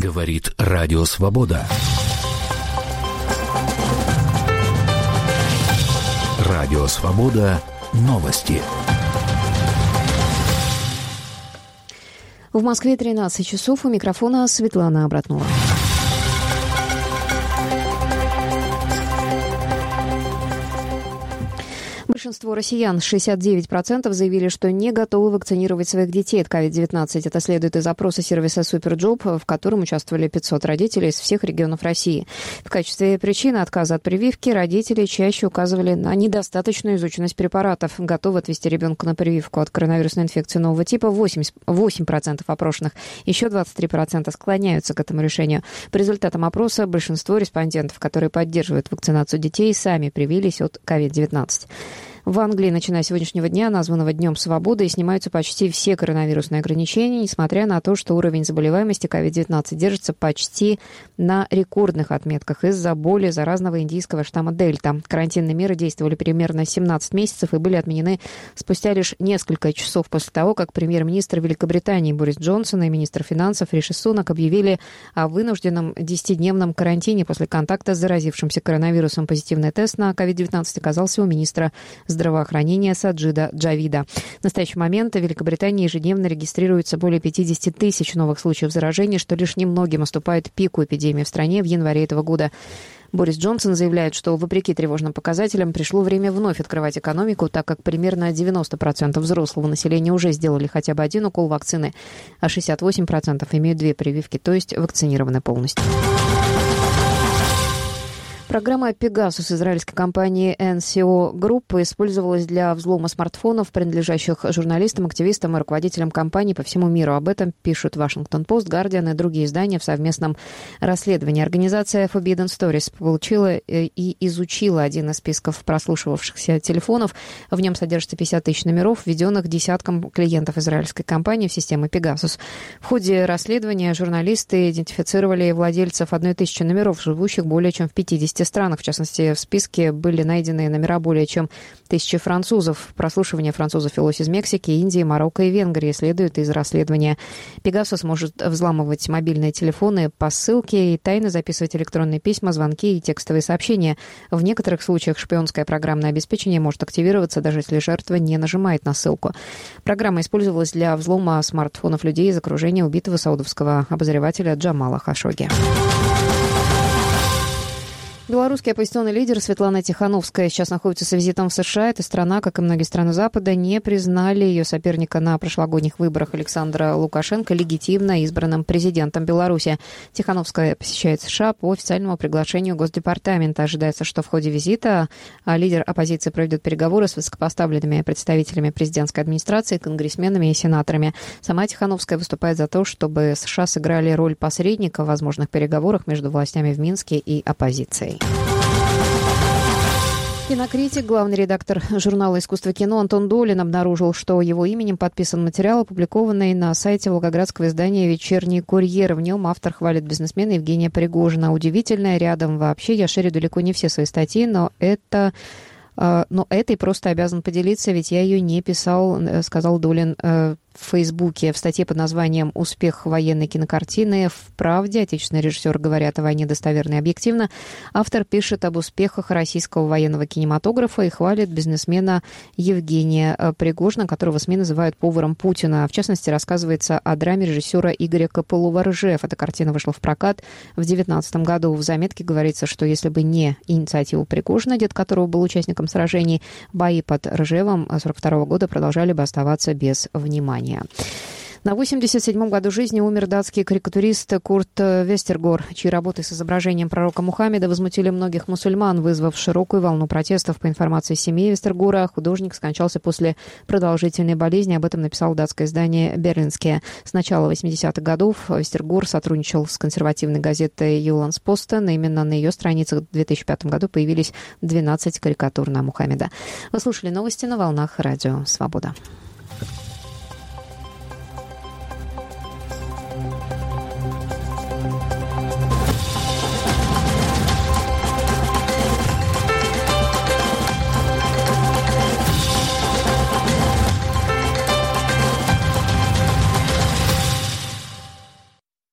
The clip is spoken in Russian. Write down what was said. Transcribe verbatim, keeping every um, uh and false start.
Говорит Радио Свобода. Радио Свобода. Новости. В Москве тринадцать часов. У микрофона Светлана Абратнова. Большинство россиян, шестьдесят девять процентов, заявили, что не готовы вакцинировать своих детей от ковид девятнадцать. Это следует из опроса сервиса Суперджоп, в котором участвовали пятьсот родителей из всех регионов России. В качестве причины отказа от прививки родители чаще указывали на недостаточную изученность препаратов. Готовы отвести ребенка на прививку от коронавирусной инфекции нового типа восемь процентов опрошенных. Еще двадцать три процента склоняются к этому решению. По результатам опроса большинство респондентов, которые поддерживают вакцинацию детей, сами привились от ковид девятнадцать. В Англии, начиная с сегодняшнего дня, названного Днем Свободы, снимаются почти все коронавирусные ограничения, несмотря на то, что уровень заболеваемости ковид девятнадцать держится почти на рекордных отметках из-за более заразного индийского штамма Дельта. Карантинные меры действовали примерно семнадцать месяцев и были отменены спустя лишь несколько часов после того, как премьер-министр Великобритании Борис Джонсон и министр финансов Риши Сунак объявили о вынужденном десятидневном карантине после контакта с заразившимся коронавирусом. Позитивный тест на ковид девятнадцать оказался у министра здравоохранения Саджида Джавида. В настоящий момент в Великобритании ежедневно регистрируется более пятьдесят тысяч новых случаев заражения, что лишь немногим уступает пику эпидемии в стране в январе этого года. Борис Джонсон заявляет, что, вопреки тревожным показателям, пришло время вновь открывать экономику, так как примерно девяносто процентов взрослого населения уже сделали хотя бы один укол вакцины, а шестьдесят восемь процентов имеют две прививки, то есть вакцинированы полностью. Программа «Пегасус» израильской компании эн си о Group использовалась для взлома смартфонов, принадлежащих журналистам, активистам и руководителям компаний по всему миру. Об этом пишут Washington Post, Guardian и другие издания в совместном расследовании. Организация Forbidden Stories получила и изучила один из списков прослушивавшихся телефонов. В нем содержится пятьдесят тысяч номеров, введенных десяткам клиентов израильской компании в систему «Пегасус». В ходе расследования журналисты идентифицировали владельцев одной тысячи номеров, живущих более чем в пятидесяти странах. В частности, в списке были найдены номера более чем тысячи французов. Прослушивание французов велось из Мексики, Индии, Марокко и Венгрии, следует из расследования. Пегасус может взламывать мобильные телефоны по ссылке и тайно записывать электронные письма, звонки и текстовые сообщения. В некоторых случаях шпионское программное обеспечение может активироваться, даже если жертва не нажимает на ссылку. Программа использовалась для взлома смартфонов людей из окружения убитого саудовского обозревателя Джамала Хашогги. Белорусский оппозиционный лидер Светлана Тихановская сейчас находится с визитом в США. Эта страна, как и многие страны Запада, не признали ее соперника на прошлогодних выборах Александра Лукашенко легитимно избранным президентом Беларуси. Тихановская посещает США по официальному приглашению Госдепартамента. Ожидается, что в ходе визита лидер оппозиции проведет переговоры с высокопоставленными представителями президентской администрации, конгрессменами и сенаторами. Сама Тихановская выступает за то, чтобы США сыграли роль посредника в возможных переговорах между властями в Минске и оппозицией. Кинокритик, главный редактор журнала «Искусство кино» Антон Долин обнаружил, что его именем подписан материал, опубликованный на сайте волгоградского издания «Вечерний курьер». В нем автор хвалит бизнесмена Евгения Пригожина. Удивительно, рядом вообще я шерю далеко не все свои статьи, но это... Но этой просто обязан поделиться, ведь я ее не писал, сказал Долин в Фейсбуке. В статье под названием «Успех военной кинокартины в правде. Отечественные режиссеры говорят о войне достоверно и объективно». Автор пишет об успехах российского военного кинематографа и хвалит бизнесмена Евгения Пригожина, которого СМИ называют поваром Путина. В частности, рассказывается о драме режиссера Игоря Копылова «Ржев». Эта картина вышла в прокат в две тысячи девятнадцатом году. В заметке говорится, что если бы не инициатива Пригожина, дед которого был участником сражений, бои под Ржевом сорок второго года продолжали бы оставаться без внимания. На восемьдесят седьмом году жизни умер датский карикатурист Курт Вестергор, чьи работы с изображением пророка Мухаммеда возмутили многих мусульман, вызвав широкую волну протестов. По информации семьи Вестергора, художник скончался после продолжительной болезни. Об этом написало датское издание «Берлинские». С начала восьмидесятых годов Вестергор сотрудничал с консервативной газетой «Юландспостен». Именно на ее страницах в две тысячи пятом году появились двенадцать карикатур на Мухаммеда. Вы слушали новости на волнах радио «Свобода».